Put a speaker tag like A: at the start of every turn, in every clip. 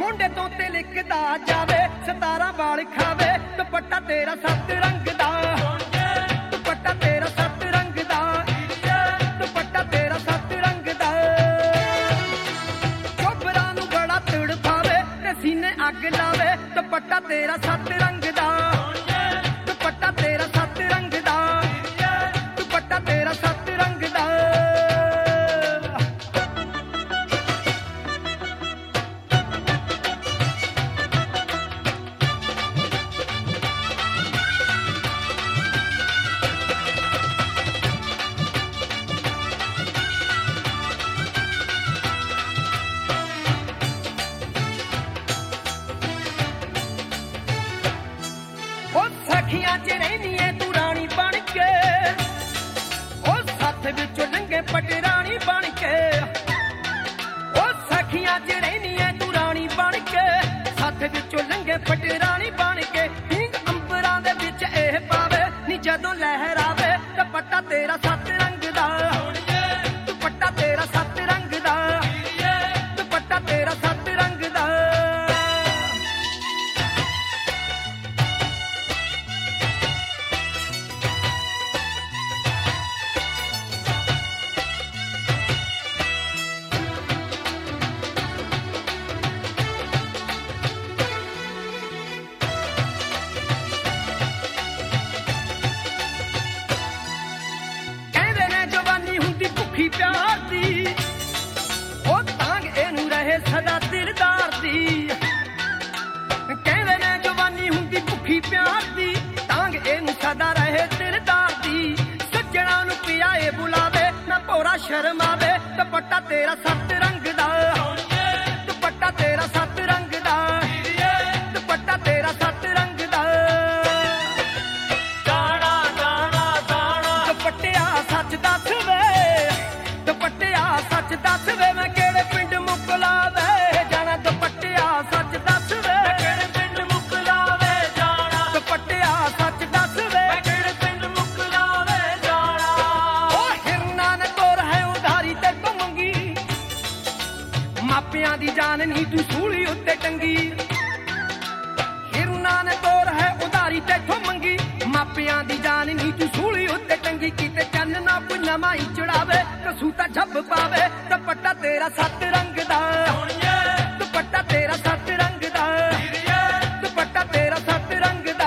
A: ਮੁੰਡੇ ਤੋਂ ਤੇ ਲਿਖਦਾ ਜਾਵੇ 17 ਵਾਲ ਖਾਵੇ ਦੁਪੱਟਾ ਤੇਰਾ 7 ਰੰਗ ਦਾ ਦੁਪੱਟਾ ਤੇਰਾ 7 ਰੰਗ ਦਾ ਦੁਪੱਟਾ ਤੇਰਾ 7 ਰੰਗ ਦਾ ਚੋਬਰਾਂ ਨੂੰ ਬੜਾ ਤੜਫਾਵੇ ਤੇ ਸੀਨੇ ਅੱਗ ਲਾਵੇ ਦੁਪੱਟਾ ਤੇਰਾ 7 ਰੰਗ ਦਾ ਦੁਪੱਟਾ ਤੇਰਾ 7 ਰੰਗ ਦਾ ਦੁਪੱਟਾ ਤੇਰਾ 7 ਰੰਗ ਦਾ ਸਖੀਆਂ ਚ ਰਹਿਨੀ ਐ ਤੂੰ ਰਾਣੀ ਬਣ ਕੇ ਉਹ ਸੱਥ ਵਿੱਚੋਂ ਲੰਘੇ ਪਟਰਾਣੀ ਬਣ ਕੇ ਉਹ ਸਖੀਆਂ ਚ ਰਹਿਨੀ ਐ ਤੂੰ ਰਾਣੀ ਬਣ ਕੇ ਸੱਥ ਵਿੱਚੋਂ ਲੰਘੇ ਪਟਰਾਣੀ ਬਣ ਕੇ ਢੀਂਗ ਅੰਬਰਾਂ ਦੇ ਵਿੱਚ ਇਹ ਪਾਵੇ ਨੀ ਜਦੋਂ ਲਹਿਰਾਵੇ ਦੁਪੱਟਾ ਤੇਰਾ 7 ਰੰਗ ਦਾ ਦੁਪੱਟਾ ਤੇਰਾ 7 ਰੰਗ ਦਾ ਦੁਪੱਟਾ ਤੇਰਾ 7 ਰੰਗ ਦਾ ਭੁੱਖੀ ਪਿਆਰ ਦੀ ਉਹ ਤਾਂਗ ਇਹਨੂੰ ਰਹੇ ਸਦਾ ਦਿਲਦਾਰ ਦੀ ਕਹਿੰਦੇ ਨੇ ਜਵਾਨੀ ਹੁੰਦੀ ਭੁੱਖੀ ਪਿਆਰ ਦੀ ਤਾਂਗ ਇਹਨੂੰ ਸਦਾ ਰਹੇ ਦਿਲਦਾਰ ਦੀ ਸੱਜਣਾ ਨੂੰ ਪਿਆਏ ਬੁਲਾਵੇ ਨਾ ਭੋਰਾ ਸ਼ਰਮਾਵੇ ਦੁਪੱਟਾ ਤੇਰਾ 7 ਰੰਗ ਦਾ ਦੁਪੱਟਾ ਤੇਰਾ 7 ਰੰਗ ਦਾ ਦੁਪੱਟਾ ਤੇਰਾ 7 ਰੰਗ ਦਾ ਦਾਣਾ ਦਾਣਾ ਦਾਣਾ ਦੁਪੱਟਿਆ ਸੱਚ ਦੱਸ ਵੇ ਦੁਪੱਟਿਆ ਸੱਚ ਦੱਸ ਵੇ ਮੈਂ ਕਿਹੜੇ ਪਿੰਡ ਮੁਕਲਾਵੇ ਜਾਣਾ ਦੁਪੱਟਿਆ ਸੱਚ ਦੱਸ ਵੇ ਮੈਂ ਕਿਹੜੇ ਪਿੰਡ ਮੁਕਲਾਵੇ ਜਾਣਾ ਦੁਪੱਟਿਆ ਸੱਚ ਦੱਸ ਵੇ ਮੈਂ ਕਿਹੜੇ ਪਿੰਡ ਮੁਕਲਾਵੇ ਜਾਣਾ ਉਹ ਹਿਰਨਾਂ ਨੇ ਤੋਰ ਹੈ ਉਧਾਰੀ ਤੇ ਤੋਂ ਮੰਗੀ ਮਾਪਿਆਂ ਦੀ ਜਾਨ ਨਹੀਂ ਤੂੰ ਸੂਲੀ ਉੱਤੇ ਟੰਗੀ ਹਿਰਨਾਂ ਨੇ ਤੋਰ ਹੈ ਉਧਾਰੀ ਤੇ ਤੋਂ ਮੰਗੀ ਮਾਪਿਆਂ ਦੀ ਜਾਨ ਨਹੀਂ ਤੂੰ ਸੂਲੀ ਉੱਤੇ ਟੰਗੀ ਕਿਤੇ ਚੰਨ ਨਾ ਕੋਈ ਨਵਾਂ ਹੀ ਚੜਾਵੇ ਕਸੂ ਤਾਂ ਛੱਬ ਪਾਵੇ ਦੁਪੱਟਾ ਤੇਰਾ 7 ਰੰਗ ਦਾ ਦੁਪੱਟਾ ਤੇਰਾ 7 ਰੰਗ ਦਾ ਦੁਪੱਟਾ ਤੇਰਾ 7 ਰੰਗ ਦਾ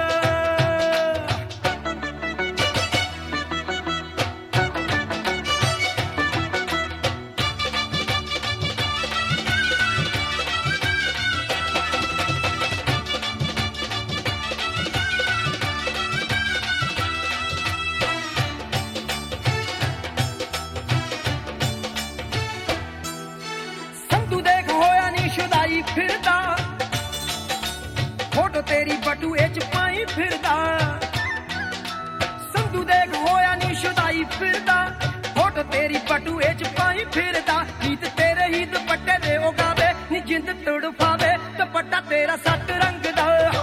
A: ਸ਼ੁਦਾਈ ਫਿਰਦਾ ਫੋਟੋ ਤੇਰੀ ਬਟੂਏ ਚ ਪਾਈ ਫਿਰਦਾ ਸੰਧੂ ਦੇਖ ਹੋਇਆ ਨੀ ਸ਼ੁਦਾਈ ਫਿਰਦਾ ਫੋਟੋ ਤੇਰੀ ਬਟੂਏ ਚ ਪਾਈ ਫਿਰਦਾ ਗੀਤ ਤੇਰੇ ਹੀ ਦੁਪੱਟੇ ਦੇ ਉਹ ਗਾਵੇ ਨੀ ਜਿੰਦ ਤੜਫਾਵੇ ਦੁਪੱਟਾ ਤੇਰਾ 7 ਰੰਗ ਦਾ